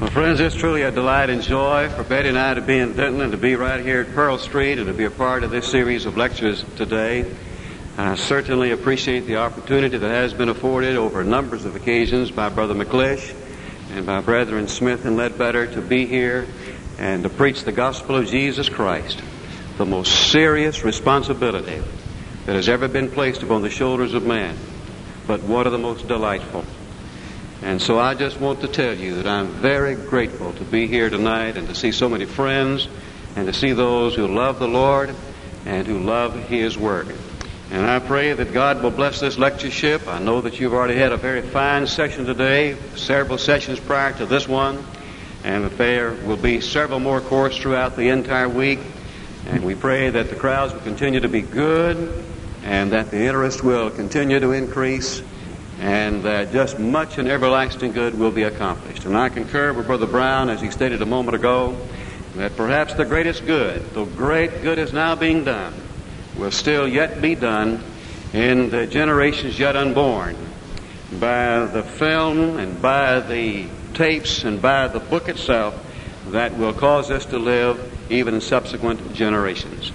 Well, friends, it's truly a delight and joy for Betty and I to be in Denton and to be right here at Pearl Street and to be a part of this series of lectures today. I certainly appreciate the opportunity that has been afforded over numbers of occasions by Brother McClish and by Brethren Smith and Ledbetter to be here and to preach the gospel of Jesus Christ, the most serious responsibility that has ever been placed upon the shoulders of man, but one of the most delightful. And so I just want to tell you that I'm very grateful to be here tonight and to see so many friends and to see those who love the Lord and who love His Word. And I pray that God will bless this lectureship. I know that you've already had a very fine session today, several sessions prior to this one, and that there will be several more courses throughout the entire week. And we pray that the crowds will continue to be good and that the interest will continue to increase, and that just much and everlasting good will be accomplished. And I concur with Brother Brown, as he stated a moment ago, that perhaps the greatest good, though great good is now being done, will still yet be done in the generations yet unborn by the film and by the tapes and by the book itself that will cause us to live even in subsequent generations.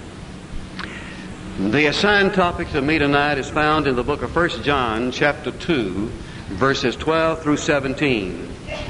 The assigned topic to me tonight is found in the book of 1 John, chapter 2, verses 12 through 17.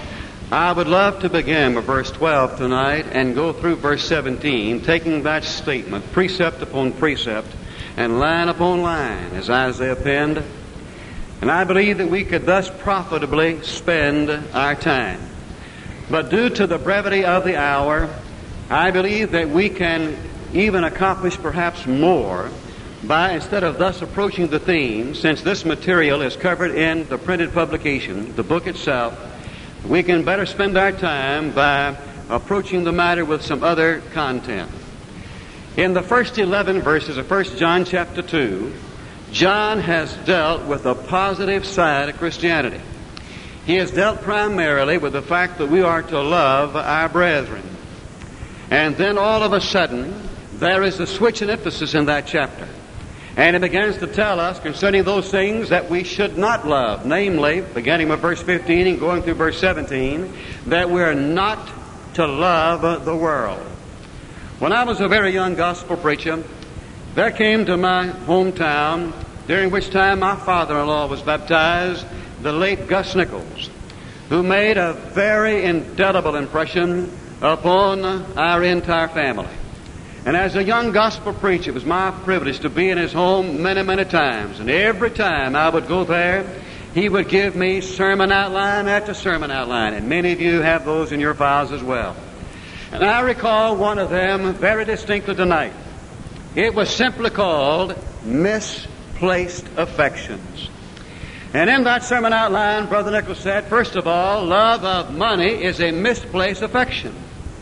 I would love to begin with verse 12 tonight and go through verse 17, taking that statement, precept upon precept, and line upon line, as Isaiah penned. And I believe that we could thus profitably spend our time. But due to the brevity of the hour, I believe that we can even accomplish perhaps more by, instead of thus approaching the theme, since this material is covered in the printed publication, the book itself, we can better spend our time by approaching the matter with some other content. In the first 11 verses of 1 John chapter 2, John has dealt with the positive side of Christianity. He has dealt primarily with the fact that we are to love our brethren. And then all of a sudden, there is a switch in emphasis in that chapter. And it begins to tell us concerning those things that we should not love. Namely, beginning with verse 15 and going through verse 17, that we are not to love the world. When I was a very young gospel preacher, there came to my hometown, during which time my father-in-law was baptized, the late Gus Nichols, who made a very indelible impression upon our entire family. And as a young gospel preacher, it was my privilege to be in his home many, many times. And every time I would go there, he would give me sermon outline after sermon outline. And many of you have those in your files as well. And I recall one of them very distinctly tonight. It was simply called Misplaced Affections. And in that sermon outline, Brother Nichols said, first of all, love of money is a misplaced affection.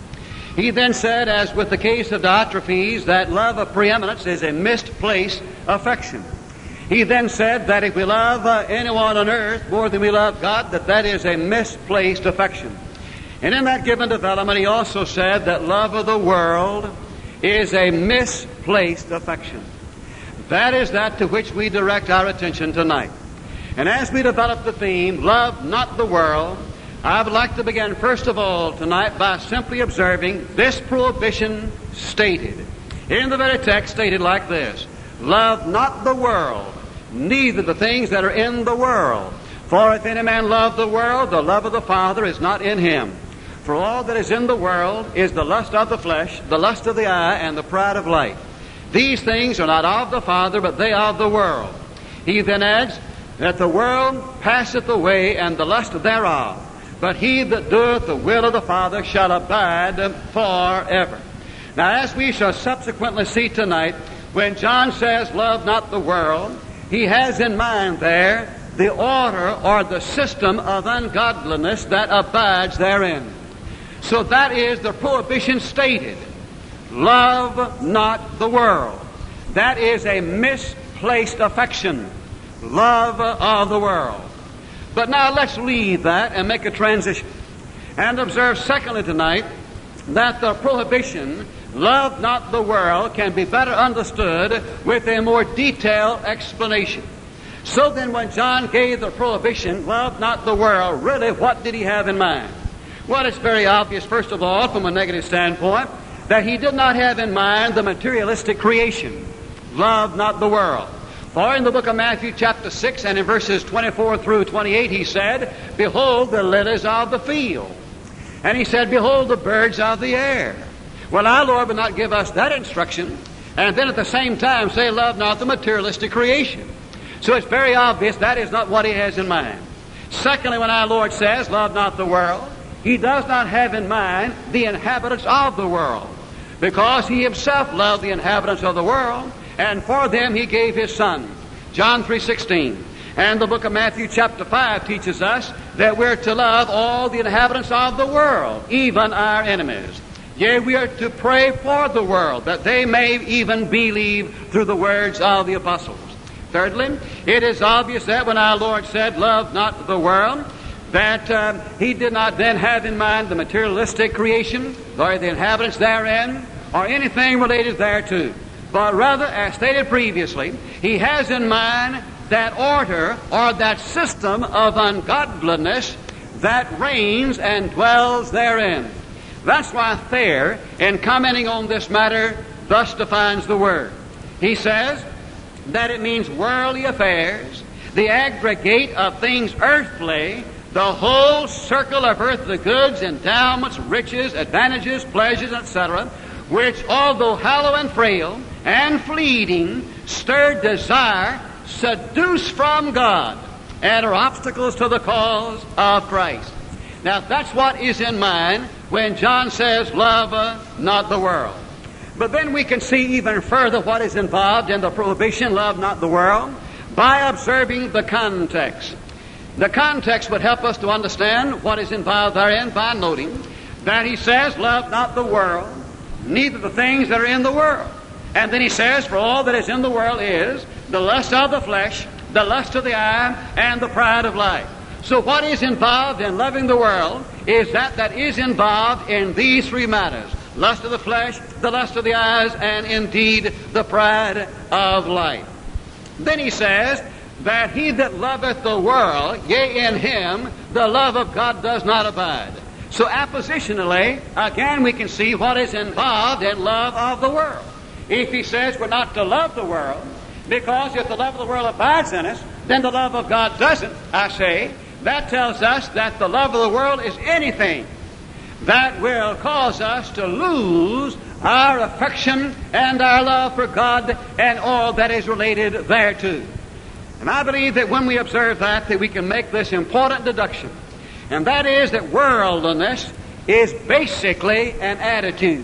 He then said, as with the case of Diotrephes, that love of preeminence is a misplaced affection. He then said that if we love anyone on earth more than we love God, that is a misplaced affection. And in that given development, he also said that love of the world is a misplaced affection. That is that to which we direct our attention tonight. And as we develop the theme, love not the world, I would like to begin first of all tonight by simply observing this prohibition stated. In the very text stated like this: love not the world, neither the things that are in the world. For if any man love the world, the love of the Father is not in him. For all that is in the world is the lust of the flesh, the lust of the eye, and the pride of life. These things are not of the Father, but they are of the world. He then adds that the world passeth away, and the lust thereof. But he that doeth the will of the Father shall abide forever. Now, as we shall subsequently see tonight, when John says, love not the world, he has in mind there the order or the system of ungodliness that abides therein. So that is the prohibition stated. Love not the world. That is a misplaced affection. Love of the world. But now let's leave that and make a transition. And observe secondly tonight that the prohibition, love not the world, can be better understood with a more detailed explanation. So then when John gave the prohibition, love not the world, really what did he have in mind? Well, it's very obvious, first of all, from a negative standpoint, that he did not have in mind the materialistic creation. Love not the world. For in the book of Matthew chapter 6 and in verses 24 through 28 he said, behold the lilies of the field. And he said, behold the birds of the air. Well, our Lord would not give us that instruction and then at the same time say, love not the materialistic creation. So it's very obvious that is not what he has in mind. Secondly, when our Lord says, love not the world, he does not have in mind the inhabitants of the world, because he himself loved the inhabitants of the world, and for them he gave his Son. John 3:16. And the book of Matthew chapter 5 teaches us that we're to love all the inhabitants of the world, even our enemies. Yea, we are to pray for the world, that they may even believe through the words of the apostles. Thirdly, it is obvious that when our Lord said, love not the world, that he did not then have in mind the materialistic creation, or the inhabitants therein, or anything related thereto. But rather, as stated previously, he has in mind that order or that system of ungodliness that reigns and dwells therein. That's why Thayer, in commenting on this matter, thus defines the word. He says that it means worldly affairs, the aggregate of things earthly, the whole circle of earthly goods, endowments, riches, advantages, pleasures, etc., which, although hollow and frail and fleeting, stir desire, seduce from God, and are obstacles to the cause of Christ. Now, that's what is in mind when John says, love not the world. But then we can see even further what is involved in the prohibition, love not the world, by observing the context. The context would help us to understand what is involved therein by noting that he says, love not the world, neither the things that are in the world. And then he says, for all that is in the world is the lust of the flesh, the lust of the eye, and the pride of life. So what is involved in loving the world is that is involved in these three matters: lust of the flesh, the lust of the eyes, and indeed the pride of life. Then he says that he that loveth the world, yea, in him the love of God does not abide. So appositionally, again we can see what is involved in love of the world. If he says we're not to love the world, because if the love of the world abides in us, then the love of God doesn't, I say, that tells us that the love of the world is anything that will cause us to lose our affection and our love for God and all that is related thereto. And I believe that when we observe that we can make this important deduction, and that is that worldliness is basically an attitude.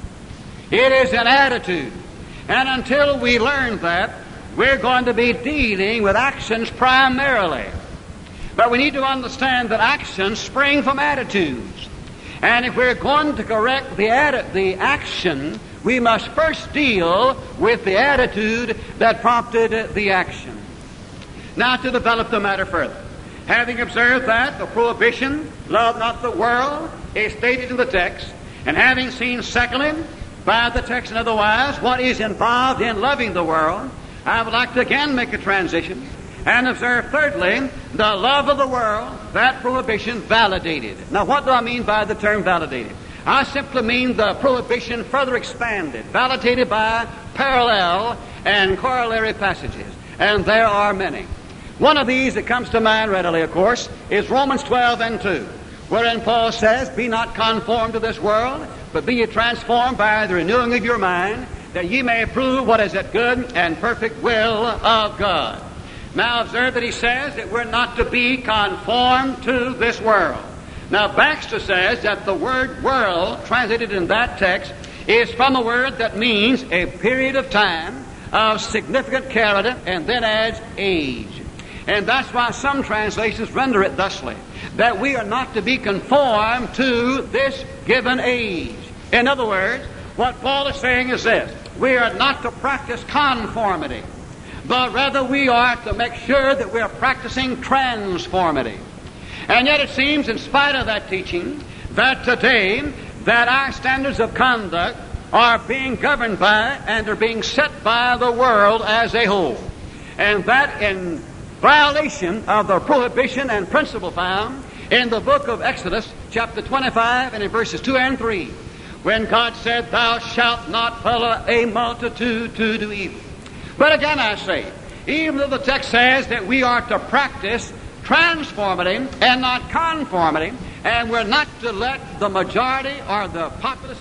It is an attitude. And until we learn that, we're going to be dealing with actions primarily. But we need to understand that actions spring from attitudes. And if we're going to correct the action, we must first deal with the attitude that prompted the action. Now, to develop the matter further, having observed that the prohibition, love not the world, is stated in the text, and having seen secondly, by the text and otherwise, what is involved in loving the world, I would like to again make a transition and observe thirdly, the love of the world, that prohibition validated. Now, what do I mean by the term validated? I simply mean the prohibition further expanded, validated by parallel and corollary passages. And there are many. One of these that comes to mind readily, of course, is Romans 12:2, wherein Paul says, be not conformed to this world, but be ye transformed by the renewing of your mind, that ye may prove what is that good and perfect will of God. Now observe that he says that we're not to be conformed to this world. Now Baxter says that the word world, translated in that text, is from a word that means a period of time of significant character, and then adds age. And that's why some translations render it thusly, that we are not to be conformed to this given age. In other words, what Paul is saying is this: we are not to practice conformity, but rather we are to make sure that we are practicing transformity. And yet it seems, in spite of that teaching, that today that our standards of conduct are being governed by and are being set by the world as a whole. And that in violation of the prohibition and principle found in the book of Exodus, chapter 25, and in verses 2 and 3, when God said, "Thou shalt not follow a multitude to do evil." But again I say, even though the text says that we are to practice transformity and not conformity, and we're not to let the majority or the populace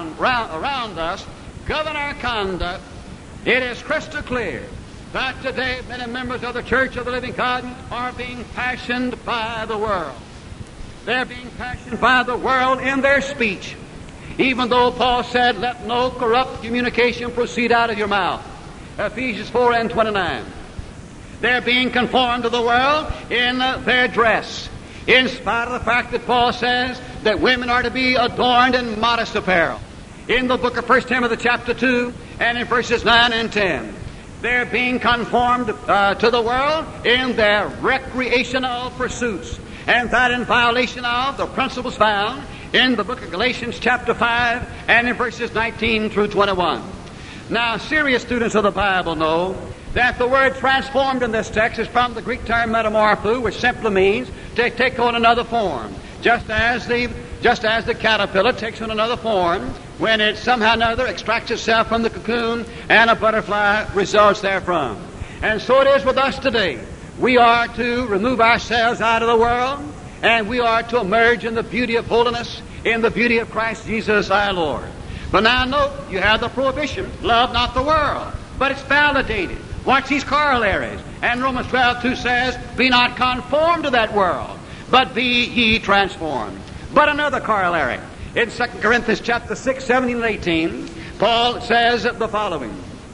around us govern our conduct, it is crystal clear that today many members of the Church of the Living God are being passioned by the world. They're being passioned by the world in their speech. Even though Paul said, "Let no corrupt communication proceed out of your mouth." Ephesians 4 and 29. They're being conformed to the world in their dress, in spite of the fact that Paul says that women are to be adorned in modest apparel. In the book of 1 Timothy chapter 2 and in verses 9 and 10, they're being conformed to the world in their recreational pursuits, and that in violation of the principles found in the book of Galatians chapter 5 and in verses 19 through 21. Now, serious students of the Bible know that the word transformed in this text is from the Greek term metamorpho, which simply means to take on another form, just as the caterpillar takes on another form when it somehow or another extracts itself from the cocoon and a butterfly results therefrom. And so it is with us today. We are to remove ourselves out of the world, and we are to emerge in the beauty of holiness, in the beauty of Christ Jesus our Lord. But now note, you have the prohibition, love not the world, but it's validated. Watch these corollaries. And Romans 12:2 says, "Be not conformed to that world, but be ye transformed." But another corollary. In 2 Corinthians chapter 6, 17 and 18, Paul says the following,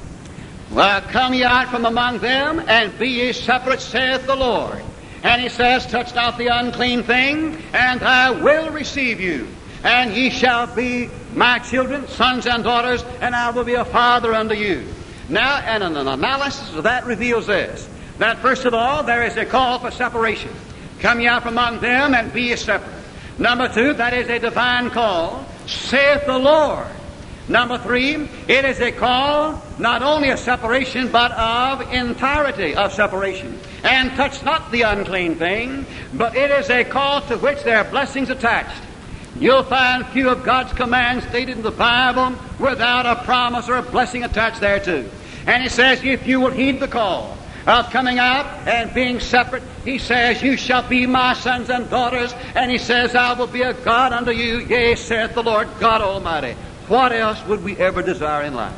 "Well, come ye out from among them, and be ye separate, saith the Lord." And he says, "Touch not the unclean thing, and I will receive you. And ye shall be my children, sons and daughters, and I will be a father unto you." Now, and an analysis of that reveals this, that first of all, there is a call for separation. Come ye out from among them, and be ye separate. Number two, that is a divine call, saith the Lord. Number three, it is a call not only of separation, but of entirety of separation. And touch not the unclean thing, but it is a call to which there are blessings attached. You'll find few of God's commands stated in the Bible without a promise or a blessing attached thereto. And he says, if you will heed the call of coming out and being separate, he says, "You shall be my sons and daughters." And he says, "I will be a God unto you, yea, saith the Lord God Almighty." What else would we ever desire in life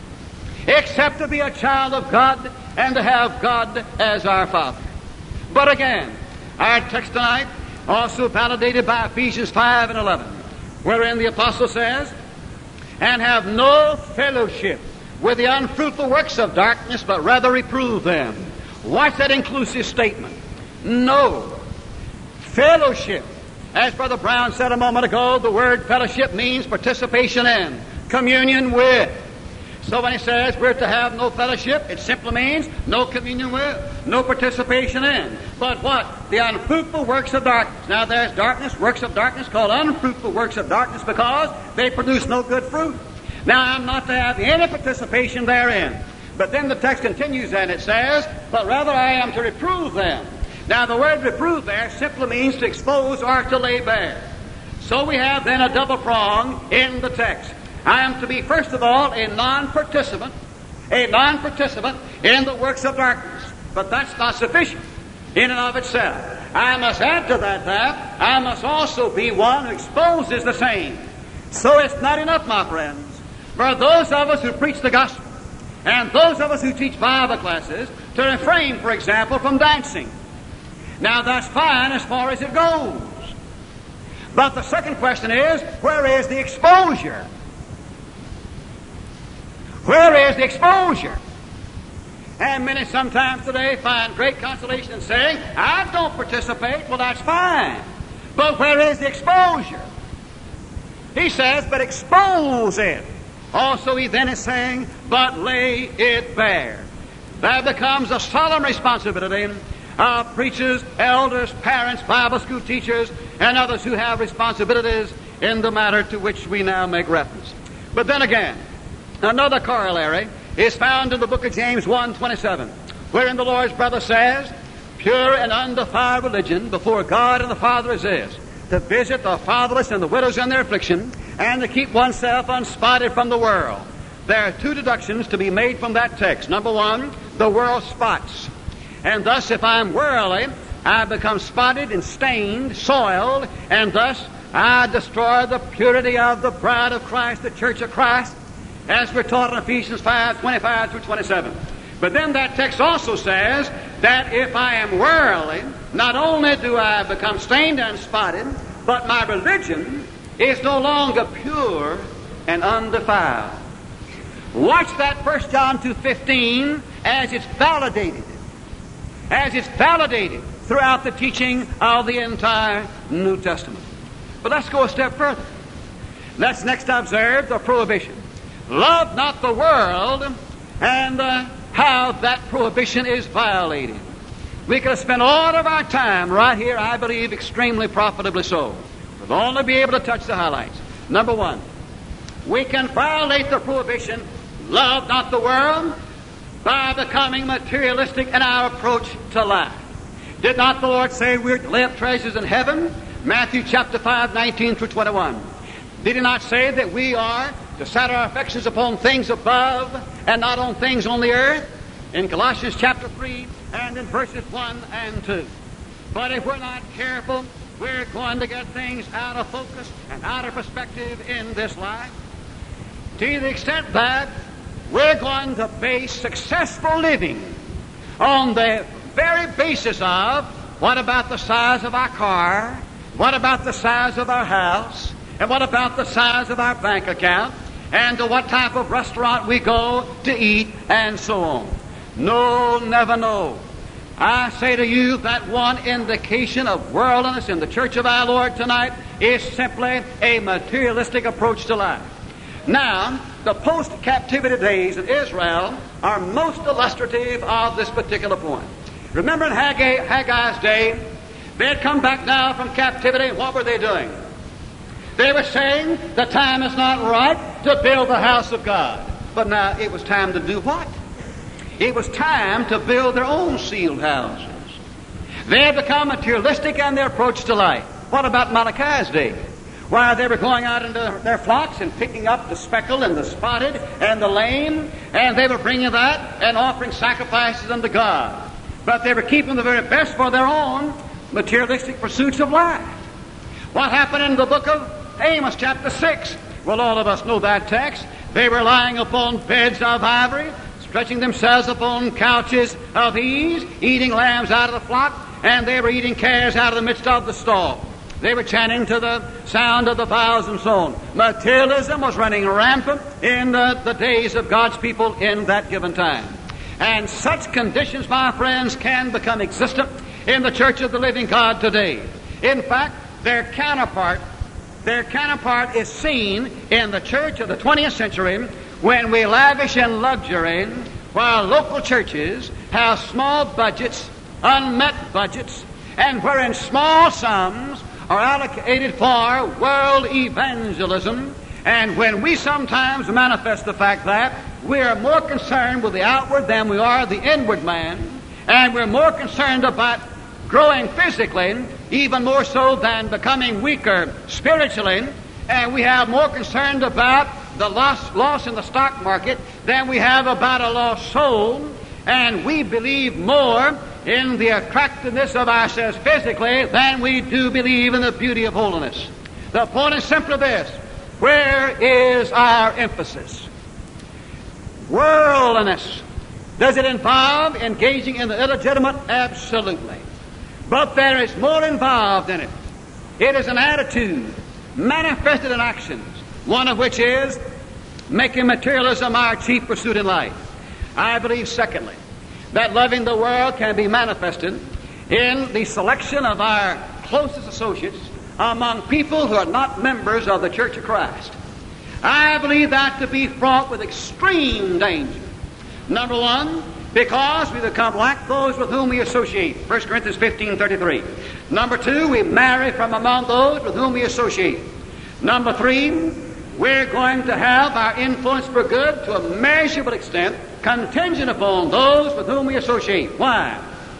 except to be a child of God and to have God as our Father? But again, our text tonight also validated by Ephesians 5 and 11, wherein the apostle says, "And have no fellowship with the unfruitful works of darkness, but rather reprove them." Watch that inclusive statement. No fellowship. As Brother Brown said a moment ago, the word fellowship means participation in, communion with. So when he says we're to have no fellowship, it simply means no communion with, no participation in. But what? The unfruitful works of darkness. Now there's darkness, works of darkness called unfruitful works of darkness because they produce no good fruit. Now I'm not to have any participation therein. But then the text continues and it says, "But rather I am to reprove them." Now the word reprove there simply means to expose or to lay bare. So we have then a double prong in the text. I am to be, first of all, a non-participant in the works of darkness. But that's not sufficient in and of itself. I must add to that I must also be one who exposes the same. So it's not enough, my friends, for those of us who preach the gospel and those of us who teach Bible classes to refrain, for example, from dancing. Now that's fine as far as it goes. But the second question is, where is the exposure? Where is the exposure? And many sometimes today find great consolation in saying, "I don't participate." Well, that's fine. But where is the exposure? He says, "But expose it." Also, he then is saying, "But lay it bare." That becomes a solemn responsibility of preachers, elders, parents, Bible school teachers, and others who have responsibilities in the matter to which we now make reference. But then again, another corollary is found in the book of James 1:27, wherein the Lord's brother says, pure and undefiled religion before God and the Father is this: to visit the fatherless and the widows in their affliction, and to keep oneself unspotted from the world. There are two deductions to be made from that text. Number one, the world spots. And thus, if I'm worldly, I become spotted and stained, soiled, and thus I destroy the purity of the bride of Christ, the church of Christ, as we're taught in Ephesians 5:25 through 27. But then that text also says that if I am worldly, not only do I become stained and spotted, but my religion is no longer pure and undefiled. Watch that 1 John 2:15 as it's validated. As it's validated throughout the teaching of the entire New Testament. But let's go a step further. Let's next observe the prohibition. Love not the world, and how that prohibition is violated. We could have spent all of our time right here, I believe, extremely profitably so. We'll only be able to touch the highlights. Number one, we can violate the prohibition, love not the world, by becoming materialistic in our approach to life. Did not the Lord say we're to lay up treasures in heaven? Matthew chapter 5:19 through 21. Did He not say that we are to set our affections upon things above and not on things on the earth? In Colossians chapter 3 and in verses 1 and 2. But if we're not careful, we're going to get things out of focus and out of perspective in this life, to the extent that we're going to base successful living on the very basis of what about the size of our car, what about the size of our house, and what about the size of our bank account, and to what type of restaurant we go to eat, and so on. No, never no. I say to you that one indication of worldliness in the church of our Lord tonight is simply a materialistic approach to life. Now, the post-captivity days in Israel are most illustrative of this particular point. Remember in Haggai's day, they had come back now from captivity, and what were they doing? They were saying the time is not right to build the house of God. But now it was time to do what? It was time to build their own sealed houses. They had become materialistic in their approach to life. What about Malachi's day? Why, they were going out into their flocks and picking up the speckled and the spotted and the lame, and they were bringing that and offering sacrifices unto God. But they were keeping the very best for their own materialistic pursuits of life. What happened in the book of Amos chapter 6? Well, all of us know that text. They were lying upon beds of ivory, stretching themselves upon couches of ease, eating lambs out of the flock, and they were eating calves out of the midst of the stall. They were chanting to the sound of the viols and so on. Materialism was running rampant in the days of God's people in that given time. And such conditions, my friends, can become existent in the church of the living God today. In fact, their counterpart is seen in the church of the 20th century when we lavish in luxury while local churches have small budgets, unmet budgets, and wherein small sums are allocated for world evangelism. And when we sometimes manifest the fact that we are more concerned with the outward than we are the inward man, and we're more concerned about growing physically, even more so than becoming weaker spiritually, and we have more concerned about the loss in the stock market than we have about a lost soul, and we believe more in the attractiveness of ourselves physically than we do believe in the beauty of holiness. The point is simply this: where is our emphasis? Worldliness. Does it involve engaging in the illegitimate? Absolutely. But there is more involved in it. It is an attitude manifested in actions, one of which is making materialism our chief pursuit in life. I believe, secondly, that loving the world can be manifested in the selection of our closest associates among people who are not members of the Church of Christ. I believe that to be fraught with extreme danger. Number one, because we become like those with whom we associate. 1 Corinthians 15:33. Number two, we marry from among those with whom we associate. Number three, we're going to have our influence for good to a measurable extent contingent upon those with whom we associate. Why?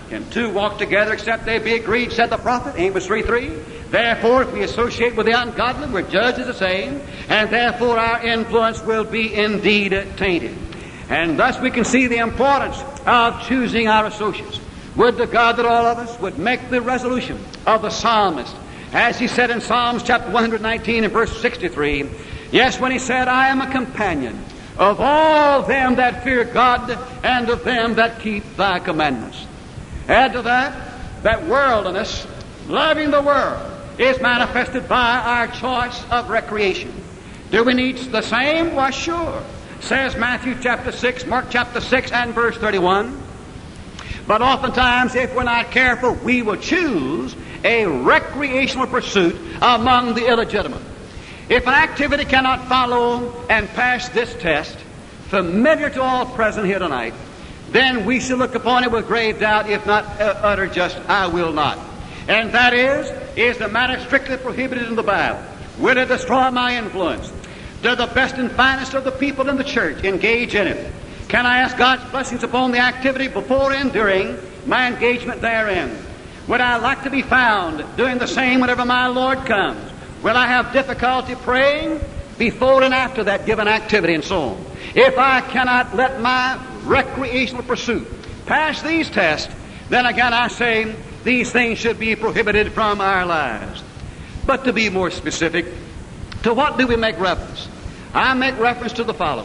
Can two walk together except they be agreed, said the prophet, Amos 3:3. Therefore, if we associate with the ungodly, we're judged as the same, and therefore our influence will be indeed tainted. And thus we can see the importance of choosing our associates. Would to God that all of us would make the resolution of the psalmist, as he said in Psalms chapter 119 and verse 63, yes, when he said, I am a companion of all them that fear God and of them that keep thy commandments. Add to that worldliness, loving the world, is manifested by our choice of recreation. Do we need the same? Why, sure. Says Matthew chapter 6, Mark chapter 6 and verse 31. But oftentimes, if we're not careful, we will choose a recreational pursuit among the illegitimate. If an activity cannot follow and pass this test, familiar to all present here tonight, then we should look upon it with grave doubt, if not utter just, I will not. And that is the matter strictly prohibited in the Bible? Will it destroy my influence? Do the best and finest of the people in the church engage in it? Can I ask God's blessings upon the activity before and during my engagement therein? Would I like to be found doing the same whenever my Lord comes? Will I have difficulty praying before and after that given activity and so on? If I cannot let my recreational pursuit pass these tests, then again I say these things should be prohibited from our lives. But to be more specific, to what do we make reference? I make reference to the following.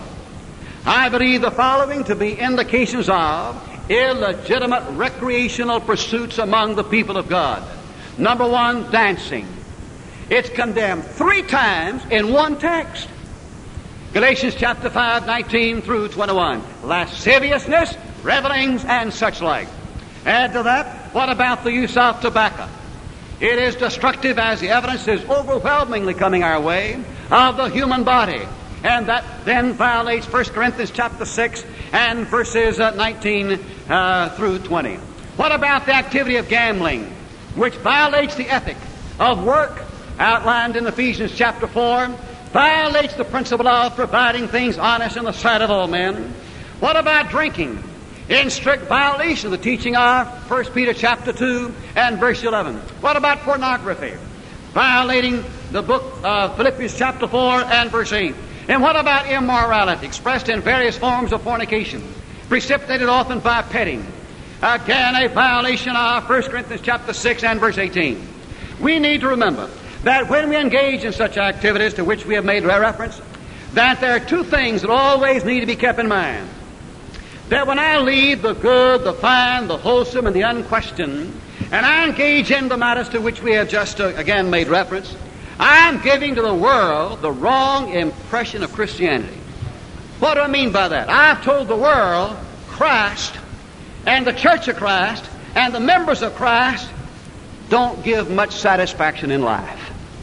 I believe the following to be indications of illegitimate recreational pursuits among the people of God. Number one, dancing. It's condemned 3 times in one text. Galatians chapter 5, 19 through 21. Lasciviousness, revelings, and such like. Add to that, what about the use of tobacco? It is destructive, as the evidence is overwhelmingly coming our way, of the human body. And that then violates 1 Corinthians chapter 6 and verses 19 through 20. What about the activity of gambling, which violates the ethic of work outlined in Ephesians chapter 4, violates the principle of providing things honest in the sight of all men? What about drinking, in strict violation of the teaching of 1 Peter chapter 2 and verse 11? What about pornography, violating the book of Philippians chapter 4 and verse 8? And what about immorality, expressed in various forms of fornication, precipitated often by petting? Again, a violation of 1 Corinthians chapter 6 and verse 18. We need to remember that when we engage in such activities to which we have made reference, that there are 2 things that always need to be kept in mind. That when I leave the good, the fine, the wholesome, and the unquestioned, and I engage in the matters to which we have just again made reference, I'm giving to the world the wrong impression of Christianity. What do I mean by that? I've told the world Christ and the Church of Christ and the members of Christ don't give much satisfaction in life.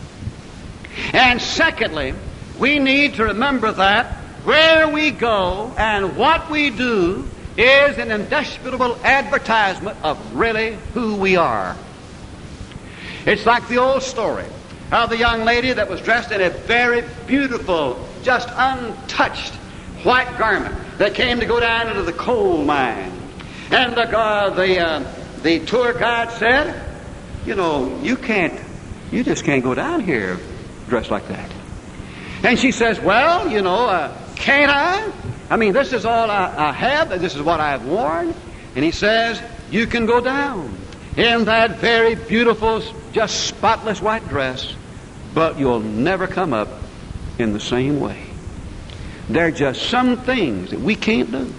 And secondly, we need to remember that where we go and what we do is an indisputable advertisement of really who we are. It's like the old story of the young lady that was dressed in a very beautiful, just untouched white garment that came to go down into the coal mine. And the tour guide said, you know, you just can't go down here dressed like that. And she says, well, you know, can't I? I mean, this is all I have. This is what I've worn. And he says, you can go down in that very beautiful, just spotless white dress, but you'll never come up in the same way. There are just some things that we can't do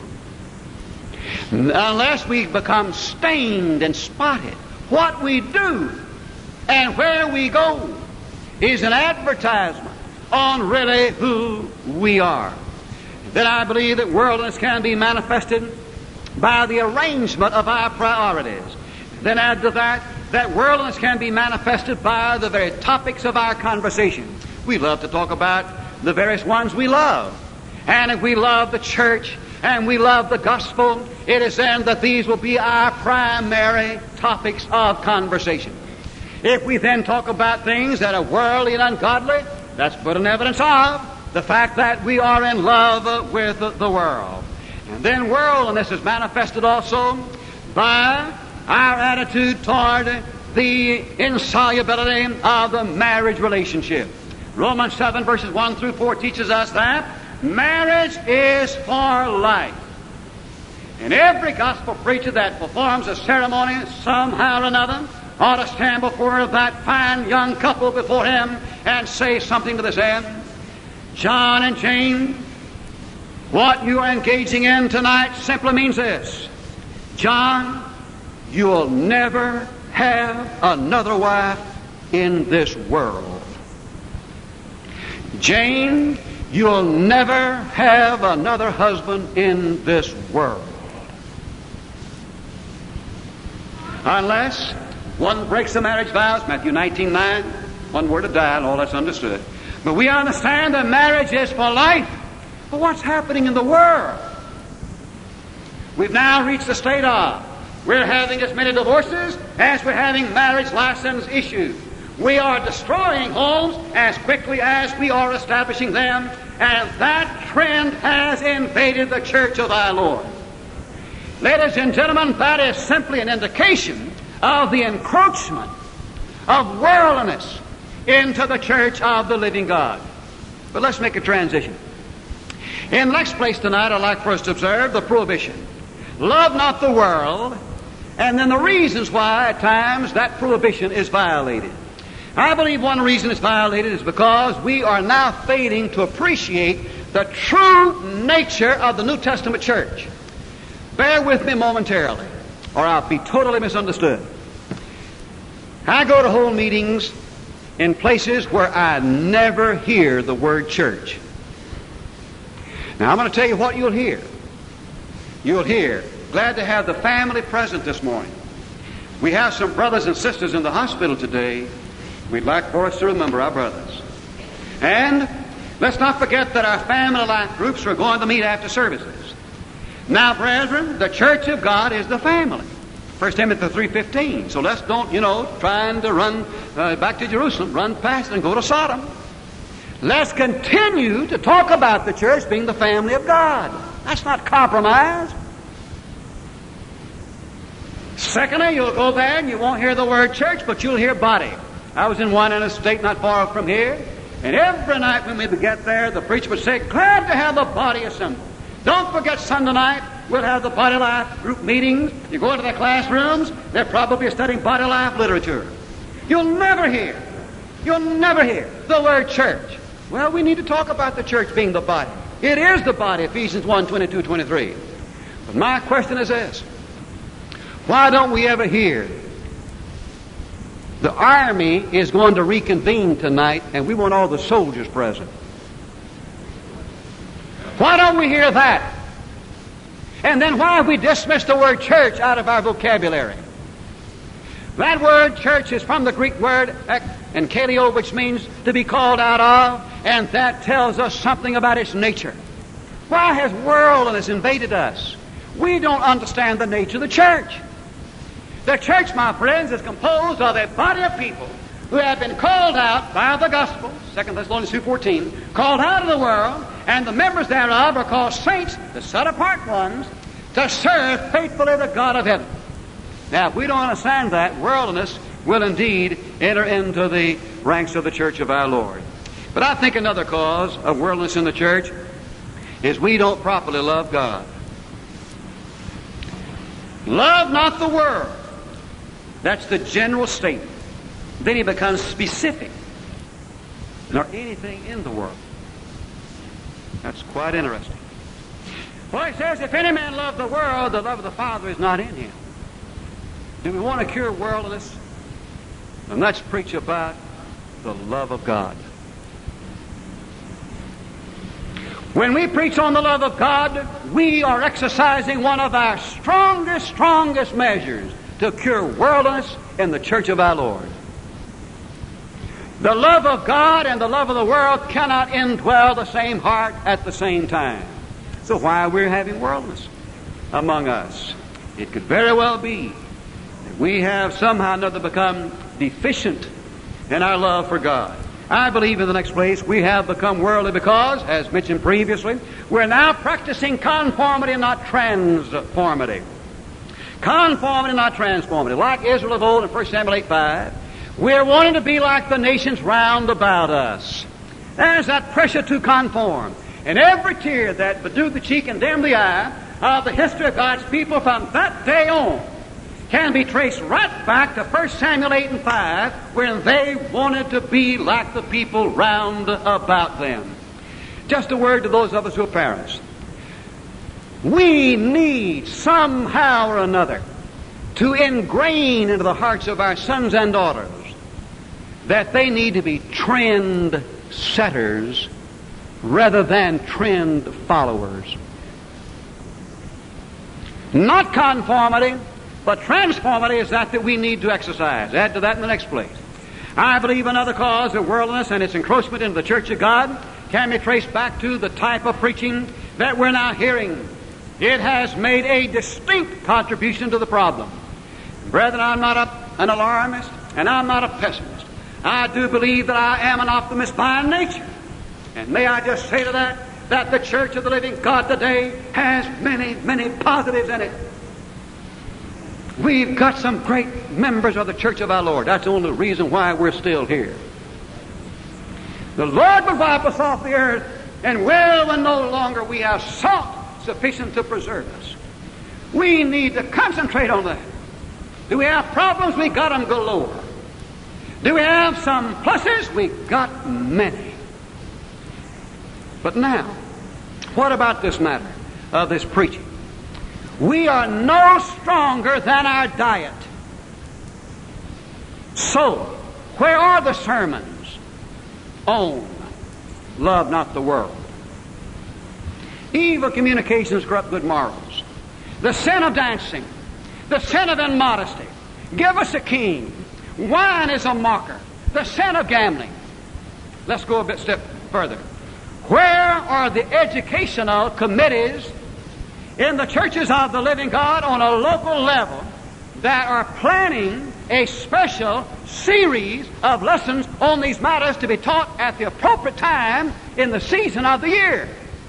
unless we become stained and spotted. What we do and where we go is an advertisement on really who we are. Then I believe that worldliness can be manifested by the arrangement of our priorities. Then add to that worldliness can be manifested by the very topics of our conversation. We love to talk about the various ones we love. And if we love the church and we love the gospel, it is then that these will be our primary topics of conversation. If we then talk about things that are worldly and ungodly, that's but an evidence of the fact that we are in love with the world. And then worldliness is manifested also by our attitude toward the insolubility of the marriage relationship. Romans 7 verses 1 through 4 teaches us that marriage is for life. And every gospel preacher that performs a ceremony somehow or another ought to stand before that fine young couple before him and say something to this end. John and Jane, what you are engaging in tonight simply means this. John, you will never have another wife in this world. Jane, you'll never have another husband in this world. Unless one breaks the marriage vows, Matthew 19:9, one word of die, and all that's understood. But we understand that marriage is for life. But what's happening in the world? We've now reached the state of we're having as many divorces as we're having marriage license issued. We are destroying homes as quickly as we are establishing them, and that trend has invaded the church of our Lord. Ladies and gentlemen, that is simply an indication of the encroachment of worldliness into the church of the living God. But let's make a transition. In the next place tonight, I'd like for us to observe the prohibition. Love not the world, and then the reasons why at times that prohibition is violated. I believe one reason it's violated is because we are now failing to appreciate the true nature of the New Testament church. Bear with me momentarily, or I'll be totally misunderstood. I go to hold meetings in places where I never hear the word church. Now, I'm going to tell you what you'll hear. You'll hear, glad to have the family present this morning. We have some brothers and sisters in the hospital today. We'd like for us to remember our brothers. And let's not forget that our family life groups are going to meet after services. Now, brethren, the church of God is the family. 1 Timothy 3:15. So let's don't, trying to run back to Jerusalem, run past it and go to Sodom. Let's continue to talk about the church being the family of God. That's not compromise. Secondly, you'll go there and you won't hear the word church, but you'll hear body. I was in one in a state not far from here, and every night when we would get there, the preacher would say, glad to have the body assembled. Don't forget Sunday night, we'll have the body life group meetings. You go into the classrooms, they're probably studying body life literature. You'll never hear the word church. Well, we need to talk about the church being the body. It is the body, Ephesians 1:22-23. But my question is this. Why don't we ever hear the army is going to reconvene tonight and we want all the soldiers present? Why don't we hear that? And then why have we dismissed the word church out of our vocabulary? That word church is from the Greek word enkaleo, which means to be called out of, and that tells us something about its nature. Why has worldliness invaded us? We don't understand the nature of the church. The church, my friends, is composed of a body of people who have been called out by the gospel, 2 Thessalonians 2:14, called out of the world, and the members thereof are called saints, the set-apart ones, to serve faithfully the God of heaven. Now, if we don't understand that, worldliness will indeed enter into the ranks of the church of our Lord. But I think another cause of worldliness in the church is we don't properly love God. Love not the world. That's the general statement. Then he becomes specific. Nor anything in the world. That's quite interesting. Well, he says, if any man love the world, the love of the Father is not in him. Do we want to cure worldliness? Then let's preach about the love of God. When we preach on the love of God, we are exercising one of our strongest measures to cure worldliness in the church of our Lord. The love of God and the love of the world cannot indwell the same heart at the same time. So why are we having worldliness among us? It could very well be that we have somehow or another become deficient in our love for God. I believe in the next place we have become worldly because, as mentioned previously, we're now practicing conformity and not transformity. Conformity, not transformity. Like Israel of old in 1 Samuel 8:5, we're wanting to be like the nations round about us. There's that pressure to conform. And every tear that bedewed the cheek and dimmed the eye of the history of God's people from that day on can be traced right back to 1 Samuel 8:5, when they wanted to be like the people round about them. Just a word to those of us who are parents. We need somehow or another to ingrain into the hearts of our sons and daughters that they need to be trend setters rather than trend followers. Not conformity, but transformity is that we need to exercise. Add to that in the next place. I believe another cause of worldliness and its encroachment into the church of God can be traced back to the type of preaching that we're now hearing. It has made a distinct contribution to the problem. Brethren, I'm not an alarmist, and I'm not a pessimist. I do believe that I am an optimist by nature. And may I just say to that the Church of the Living God today has many, many positives in it. We've got some great members of the Church of our Lord. That's the only reason why we're still here. The Lord will wipe us off the earth, and when no longer we have salt sufficient to preserve us. We need to concentrate on that. Do we have problems? We got them galore. Do we have some pluses? We got many. But now, what about this matter of this preaching? We are no stronger than our diet. So, where are the sermons on love not the world? Evil communications corrupt good morals. The sin of dancing. The sin of immodesty. Give us a king. Wine is a mocker. The sin of gambling. Let's go a step further. Where are the educational committees in the churches of the living God on a local level that are planning a special series of lessons on these matters to be taught at the appropriate time in the season of the year?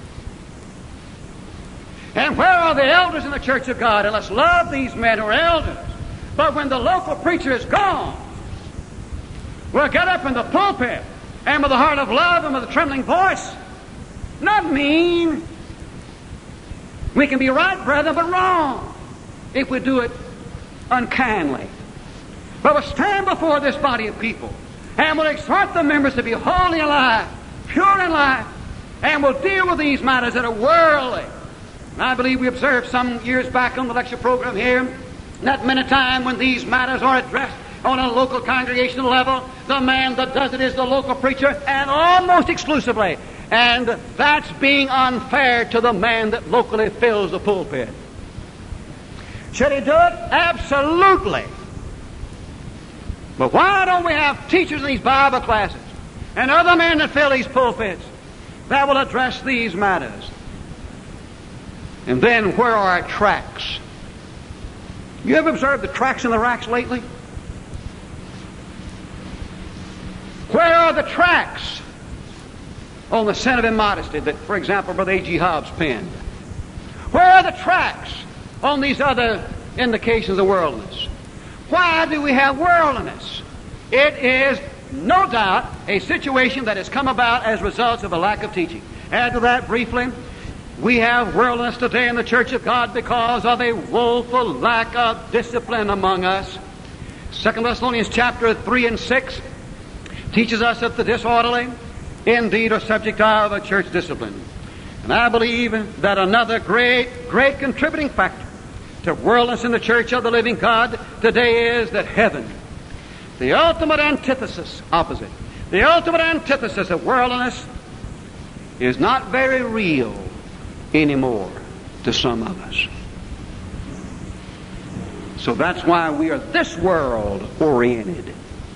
And where are the elders in the church of God? And let's love these men who are elders. But when the local preacher is gone, we'll get up in the pulpit and with a heart of love and with a trembling voice, not mean. We can be right, brethren, but wrong if we do it unkindly. But we'll stand before this body of people and we'll exhort the members to be holy in life, pure in life, and we'll deal with these matters that are worldly. And I believe we observed some years back on the lecture program here that many times when these matters are addressed on a local congregational level, the man that does it is the local preacher, and almost exclusively. And that's being unfair to the man that locally fills the pulpit. Should he do it? Absolutely. But why don't we have teachers in these Bible classes and other men that fill these pulpits that will address these matters? And then where are our tracts? You ever observed the tracts in the racks lately? Where are the tracts on the sin of immodesty that, for example, Brother A.G. Hobbs penned? Where are the tracts on these other indications of worldliness? Why do we have worldliness? It is no doubt a situation that has come about as a result of a lack of teaching. Add to that briefly, we have worldliness today in the Church of God because of a woeful lack of discipline among us. 2 Thessalonians chapter 3 and 6 teaches us that the disorderly indeed are subject of a church discipline. And I believe that another great contributing factor to worldliness in the church of the living God today is that heaven, the ultimate antithesis, opposite, the ultimate antithesis of worldliness, is not very real anymore to some of us. So that's why we are this world oriented.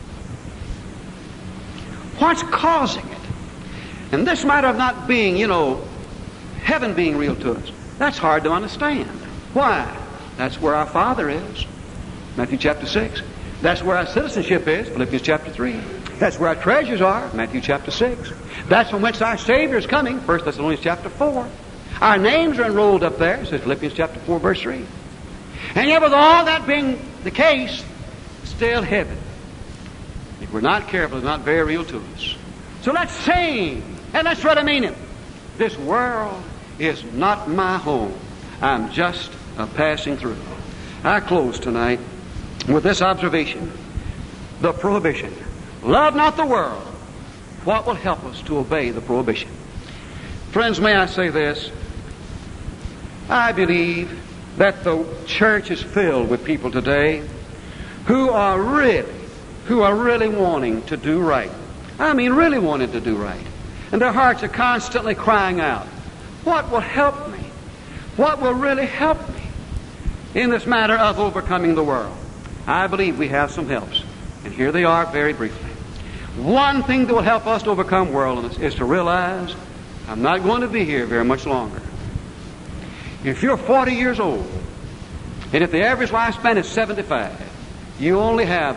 What's causing it? And this matter of not being, heaven being real to us, that's hard to understand. Why? That's where our Father is, Matthew chapter 6. That's where our citizenship is, Philippians chapter 3. That's where our treasures are, Matthew chapter 6. That's from whence our Savior is coming, 1 Thessalonians chapter 4. Our names are enrolled up there, says Philippians chapter 4, verse 3. And yet with all that being the case, still heaven, if we're not careful, is not very real to us. So let's sing, and let's try to mean it. This world is not my home. I'm just a passing through. I close tonight with this observation. The prohibition. Love not the world. What will help us to obey the prohibition? Friends, may I say this? I believe that the church is filled with people today who are really wanting to do right. I mean, really wanting to do right. And their hearts are constantly crying out, what will help me? What will really help me in this matter of overcoming the world? I believe we have some helps. And here they are very briefly. One thing that will help us to overcome worldliness is to realize I'm not going to be here very much longer. If you're 40 years old, and if the average lifespan is 75, you only have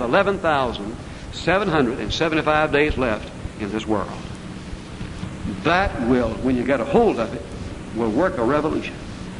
11,775 days left in this world. That will, when you get a hold of it, will work a revolution.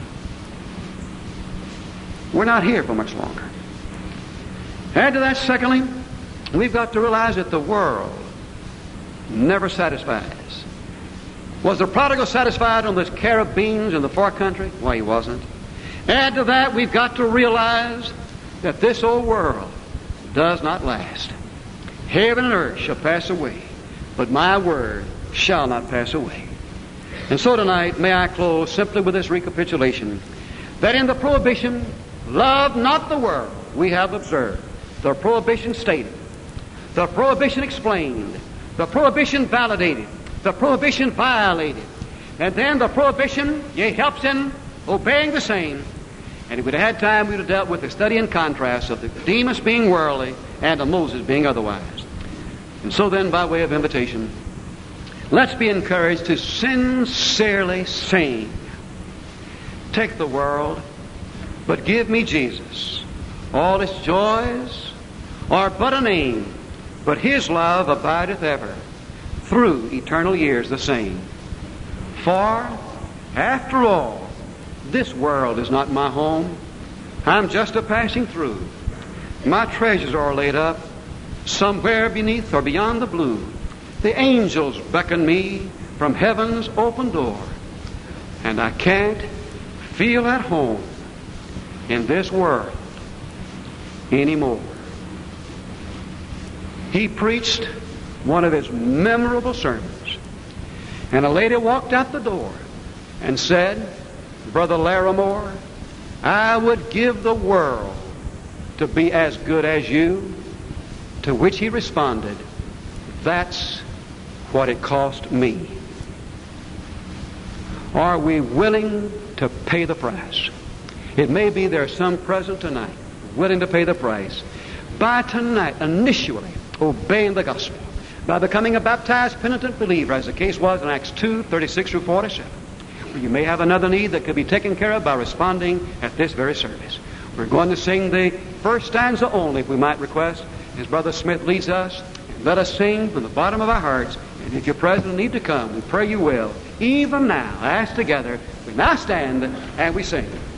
We're not here for much longer. Add to that, secondly, we've got to realize that the world never satisfies. Was the prodigal satisfied on this care of beans in the far country? Why, he wasn't. Add to that, we've got to realize that this old world does not last. Heaven and earth shall pass away, but my word shall not pass away. And so tonight, may I close simply with this recapitulation, that in the prohibition, love not the world, we have observed the prohibition stated, the prohibition explained, the prohibition validated, the prohibition violated, and then the prohibition, yea, helps in obeying the same. And if we'd had time, we'd have dealt with the study and contrast of the Demas being worldly and of Moses being otherwise. And so then, by way of invitation, let's be encouraged to sincerely sing. Take the world, but give me Jesus. All its joys are but a name, but his love abideth ever, through eternal years the same. For, after all, this world is not my home. I'm just a passing through. My treasures are laid up somewhere beneath or beyond the blue. The angels beckon me from heaven's open door, and I can't feel at home in this world anymore. He preached one of his memorable sermons, and a lady walked out the door and said, Brother Larimore, I would give the world to be as good as you. To which he responded, that's what it cost me. Are we willing to pay the price? It may be there's some present tonight willing to pay the price by tonight initially obeying the gospel, by becoming a baptized penitent believer, as the case was in Acts 2:36-47. You may have another need that could be taken care of by responding at this very service. We're going to sing the first stanza only, if we might request, as Brother Smith leads us. Let us sing from the bottom of our hearts. And if you're present and need to come, we pray you will. Even now, as together, we now stand and we sing.